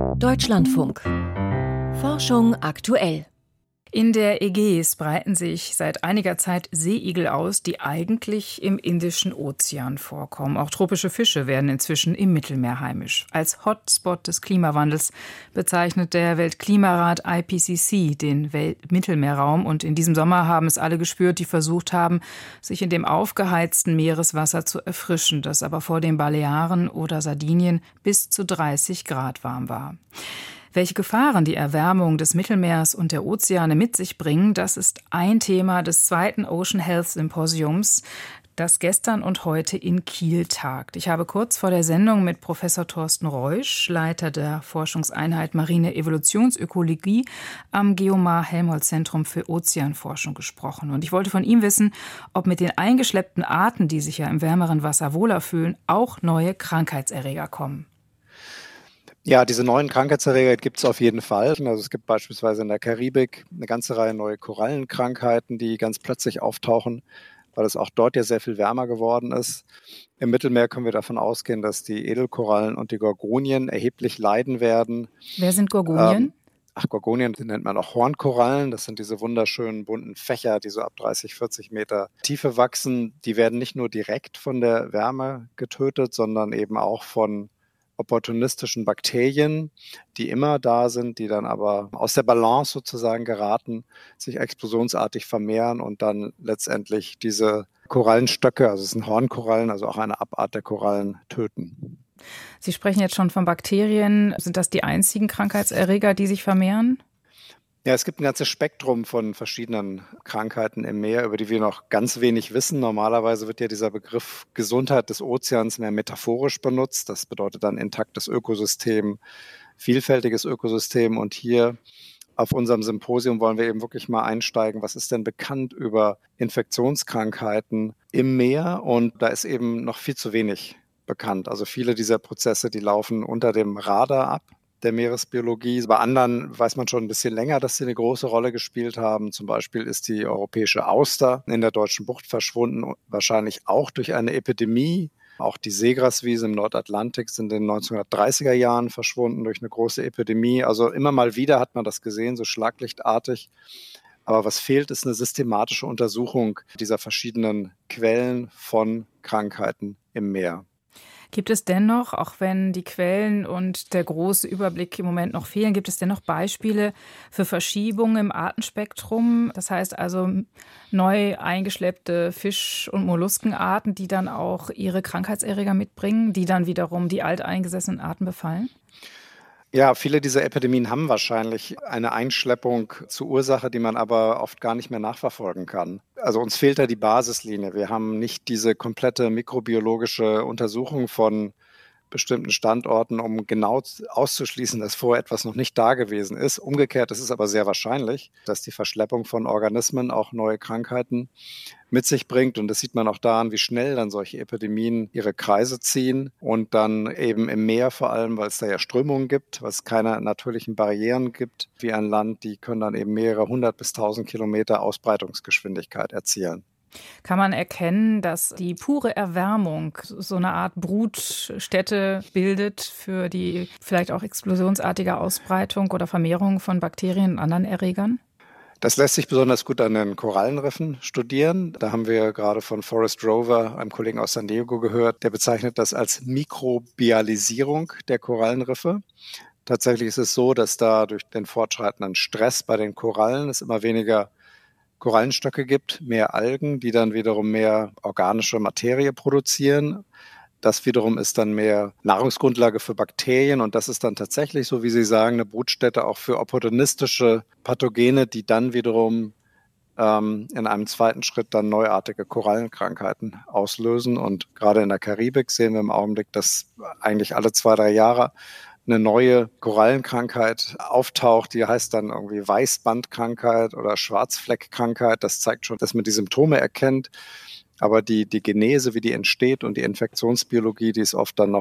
Deutschlandfunk. Forschung aktuell. In der Ägäis breiten sich seit einiger Zeit Seeigel aus, die eigentlich im Indischen Ozean vorkommen. Auch tropische Fische werden inzwischen im Mittelmeer heimisch. Als Hotspot des Klimawandels bezeichnet der Weltklimarat IPCC den Mittelmeerraum. Und in diesem Sommer haben es alle gespürt, die versucht haben, sich in dem aufgeheizten Meereswasser zu erfrischen, das aber vor den Balearen oder Sardinien bis zu 30 Grad warm war. Welche Gefahren die Erwärmung des Mittelmeers und der Ozeane mit sich bringen, das ist ein Thema des zweiten Ocean Health Symposiums, das gestern und heute in Kiel tagt. Ich habe kurz vor der Sendung mit Professor Thorsten Reusch, Leiter der Forschungseinheit Marine Evolutionsökologie am Geomar-Helmholtz-Zentrum für Ozeanforschung gesprochen. Und ich wollte von ihm wissen, ob mit den eingeschleppten Arten, die sich ja im wärmeren Wasser wohler fühlen, auch neue Krankheitserreger kommen. Ja, diese neuen Krankheitserreger gibt es auf jeden Fall. Also es gibt beispielsweise in der Karibik eine ganze Reihe neue Korallenkrankheiten, die ganz plötzlich auftauchen, weil es auch dort ja sehr viel wärmer geworden ist. Im Mittelmeer können wir davon ausgehen, dass die Edelkorallen und die Gorgonien erheblich leiden werden. Wer sind Gorgonien? Gorgonien nennt man auch Hornkorallen. Das sind diese wunderschönen bunten Fächer, die so ab 30, 40 Meter Tiefe wachsen. Die werden nicht nur direkt von der Wärme getötet, sondern eben auch von opportunistischen Bakterien, die immer da sind, die dann aber aus der Balance sozusagen geraten, sich explosionsartig vermehren und dann letztendlich diese Korallenstöcke, also es sind Hornkorallen, also auch eine Abart der Korallen, töten. Sie sprechen jetzt schon von Bakterien. Sind das die einzigen Krankheitserreger, die sich vermehren? Ja, es gibt ein ganzes Spektrum von verschiedenen Krankheiten im Meer, über die wir noch ganz wenig wissen. Normalerweise wird ja dieser Begriff Gesundheit des Ozeans mehr metaphorisch benutzt. Das bedeutet dann intaktes Ökosystem, vielfältiges Ökosystem. Und hier auf unserem Symposium wollen wir eben wirklich mal einsteigen. Was ist denn bekannt über Infektionskrankheiten im Meer? Und da ist eben noch viel zu wenig bekannt. Also viele dieser Prozesse, die laufen unter dem Radar ab der Meeresbiologie. Bei anderen weiß man schon ein bisschen länger, dass sie eine große Rolle gespielt haben. Zum Beispiel ist die europäische Auster in der Deutschen Bucht verschwunden, wahrscheinlich auch durch eine Epidemie. Auch die Seegraswiese im Nordatlantik sind in den 1930er Jahren verschwunden durch eine große Epidemie. Also immer mal wieder hat man das gesehen, so schlaglichtartig. Aber was fehlt, ist eine systematische Untersuchung dieser verschiedenen Quellen von Krankheiten im Meer. Gibt es dennoch, auch wenn die Quellen und der große Überblick im Moment noch fehlen, gibt es dennoch Beispiele für Verschiebungen im Artenspektrum? Das heißt also neu eingeschleppte Fisch- und Molluskenarten, die dann auch ihre Krankheitserreger mitbringen, die dann wiederum die alteingesessenen Arten befallen? Ja, viele dieser Epidemien haben wahrscheinlich eine Einschleppung zur Ursache, die man aber oft gar nicht mehr nachverfolgen kann. Also uns fehlt da die Basislinie. Wir haben nicht diese komplette mikrobiologische Untersuchung von bestimmten Standorten, um genau auszuschließen, dass vorher etwas noch nicht da gewesen ist. Umgekehrt ist es aber sehr wahrscheinlich, dass die Verschleppung von Organismen auch neue Krankheiten mit sich bringt. Und das sieht man auch daran, wie schnell dann solche Epidemien ihre Kreise ziehen und dann eben im Meer vor allem, weil es da ja Strömungen gibt, weil es keine natürlichen Barrieren gibt, wie ein Land, die können dann eben mehrere 100 bis 1000 Kilometer Ausbreitungsgeschwindigkeit erzielen. Kann man erkennen, dass die pure Erwärmung so eine Art Brutstätte bildet für die vielleicht auch explosionsartige Ausbreitung oder Vermehrung von Bakterien und anderen Erregern? Das lässt sich besonders gut an den Korallenriffen studieren. Da haben wir gerade von Forrest Rover, einem Kollegen aus San Diego, gehört. Der bezeichnet das als Mikrobialisierung der Korallenriffe. Tatsächlich ist es so, dass da durch den fortschreitenden Stress bei den Korallen es immer weniger Korallenstöcke gibt, mehr Algen, die dann wiederum mehr organische Materie produzieren. Das wiederum ist dann mehr Nahrungsgrundlage für Bakterien und das ist dann tatsächlich, so wie Sie sagen, eine Brutstätte auch für opportunistische Pathogene, die dann wiederum in einem zweiten Schritt dann neuartige Korallenkrankheiten auslösen. Und gerade in der Karibik sehen wir im Augenblick, dass eigentlich alle 2-3 Jahre eine neue Korallenkrankheit auftaucht, die heißt dann irgendwie Weißbandkrankheit oder Schwarzfleckkrankheit. Das zeigt schon, dass man die Symptome erkennt. Aber die Genese, wie die entsteht und die Infektionsbiologie, die ist oft dann noch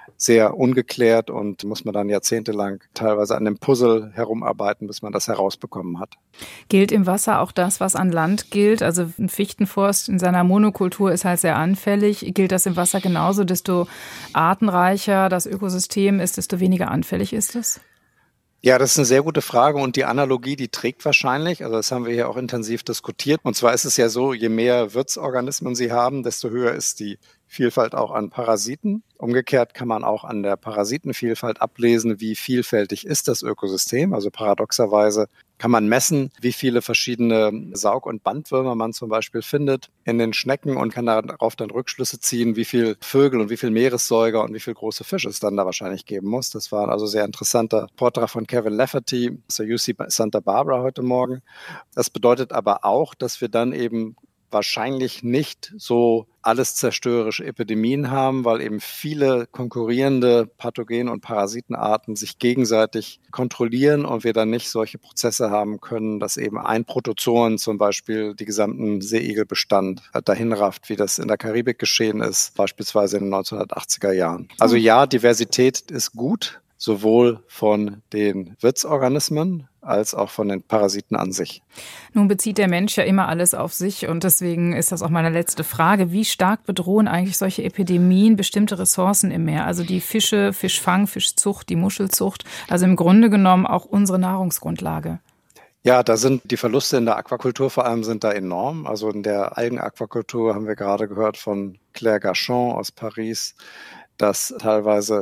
sehr ungeklärt und muss man dann jahrzehntelang teilweise an dem Puzzle herumarbeiten, bis man das herausbekommen hat. Gilt im Wasser auch das, was an Land gilt? Also ein Fichtenforst in seiner Monokultur ist halt sehr anfällig. Gilt das im Wasser genauso? Desto artenreicher das Ökosystem ist, desto weniger anfällig ist es? Ja, das ist eine sehr gute Frage und die Analogie, die trägt wahrscheinlich. Also das haben wir hier auch intensiv diskutiert. Und zwar ist es ja so, je mehr Wirtsorganismen Sie haben, desto höher ist die Vielfalt auch an Parasiten. Umgekehrt kann man auch an der Parasitenvielfalt ablesen, wie vielfältig ist das Ökosystem. Also paradoxerweise kann man messen, wie viele verschiedene Saug- und Bandwürmer man zum Beispiel findet in den Schnecken und kann darauf dann Rückschlüsse ziehen, wie viel Vögel und wie viel Meeressäuger und wie viel große Fische es dann da wahrscheinlich geben muss. Das war also sehr interessanter Vortrag von Kevin Lafferty aus der UC Santa Barbara heute Morgen. Das bedeutet aber auch, dass wir dann eben wahrscheinlich nicht so alles zerstörerische Epidemien haben, weil eben viele konkurrierende Pathogen- und Parasitenarten sich gegenseitig kontrollieren und wir dann nicht solche Prozesse haben können, dass eben ein Protozoan zum Beispiel die gesamten Seeigelbestand dahin rafft, wie das in der Karibik geschehen ist, beispielsweise in den 1980er Jahren. Also ja, Diversität ist gut, sowohl von den Wirtsorganismen als auch von den Parasiten an sich. Nun bezieht der Mensch ja immer alles auf sich und deswegen ist das auch meine letzte Frage. Wie stark bedrohen eigentlich solche Epidemien bestimmte Ressourcen im Meer? Also die Fische, Fischfang, Fischzucht, die Muschelzucht, also im Grunde genommen auch unsere Nahrungsgrundlage. Ja, da sind die Verluste in der Aquakultur vor allem sind da enorm. Also in der Algenaquakultur haben wir gerade gehört von Claire Gachon aus Paris, dass teilweise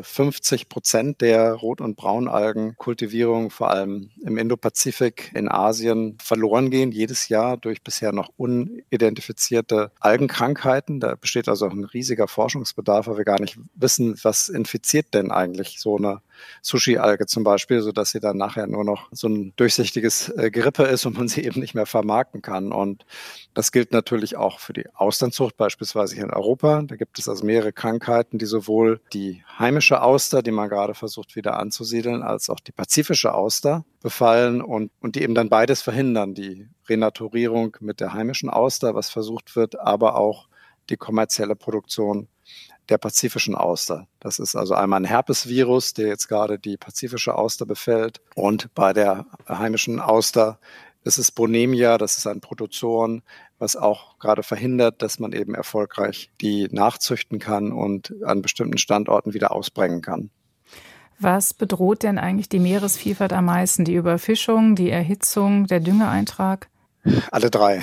50% der Rot- und Braunalgenkultivierung vor allem im Indopazifik in Asien verloren gehen, jedes Jahr durch bisher noch unidentifizierte Algenkrankheiten. Da besteht also auch ein riesiger Forschungsbedarf, weil wir gar nicht wissen, was infiziert denn eigentlich so eine Sushi-Alge zum Beispiel, sodass sie dann nachher nur noch so ein durchsichtiges Gerippe ist und man sie eben nicht mehr vermarkten kann. Und das gilt natürlich auch für die Austernzucht, beispielsweise hier in Europa. Da gibt es also mehrere Krankheiten, die sowohl die heimische Auster, die man gerade versucht wieder anzusiedeln, als auch die pazifische Auster befallen und die eben dann beides verhindern. Die Renaturierung mit der heimischen Auster, was versucht wird, aber auch die kommerzielle Produktion der pazifischen Auster. Das ist also einmal ein Herpesvirus, der jetzt gerade die pazifische Auster befällt. Und bei der heimischen Auster ist es Bonemia, das ist ein Protozoon, was auch gerade verhindert, dass man eben erfolgreich die nachzüchten kann und an bestimmten Standorten wieder ausbringen kann. Was bedroht denn eigentlich die Meeresvielfalt am meisten? Die Überfischung, die Erhitzung, der Düngeeintrag? Alle drei.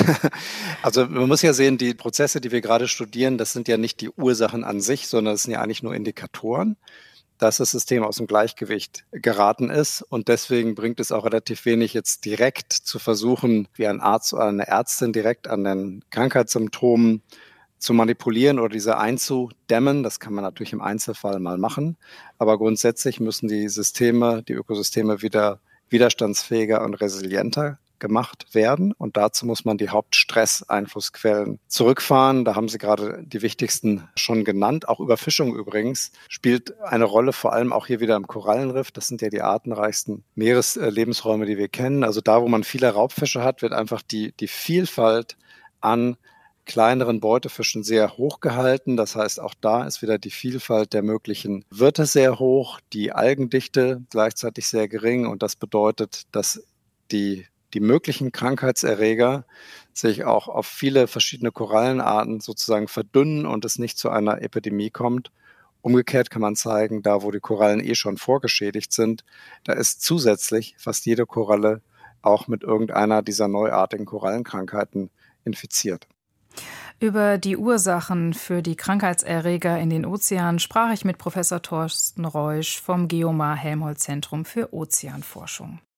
Also man muss ja sehen, die Prozesse, die wir gerade studieren, das sind ja nicht die Ursachen an sich, sondern das sind ja eigentlich nur Indikatoren, dass das System aus dem Gleichgewicht geraten ist. Und deswegen bringt es auch relativ wenig, jetzt direkt zu versuchen, wie ein Arzt oder eine Ärztin direkt an den Krankheitssymptomen zu manipulieren oder diese einzudämmen. Das kann man natürlich im Einzelfall mal machen. Aber grundsätzlich müssen die Systeme, die Ökosysteme wieder widerstandsfähiger und resilienter gemacht werden. Und dazu muss man die Hauptstresseinflussquellen zurückfahren. Da haben Sie gerade die wichtigsten schon genannt. Auch Überfischung übrigens spielt eine Rolle, vor allem auch hier wieder im Korallenriff. Das sind ja die artenreichsten Meereslebensräume, die wir kennen. Also da, wo man viele Raubfische hat, wird einfach die Vielfalt an kleineren Beutefischen sehr hoch gehalten. Das heißt, auch da ist wieder die Vielfalt der möglichen Wirte sehr hoch, die Algendichte gleichzeitig sehr gering. Und das bedeutet, dass die möglichen Krankheitserreger sich auch auf viele verschiedene Korallenarten sozusagen verdünnen und es nicht zu einer Epidemie kommt. Umgekehrt kann man zeigen, da wo die Korallen schon vorgeschädigt sind, da ist zusätzlich fast jede Koralle auch mit irgendeiner dieser neuartigen Korallenkrankheiten infiziert. Über die Ursachen für die Krankheitserreger in den Ozeanen sprach ich mit Professor Thorsten Reusch vom Geomar-Helmholtz-Zentrum für Ozeanforschung.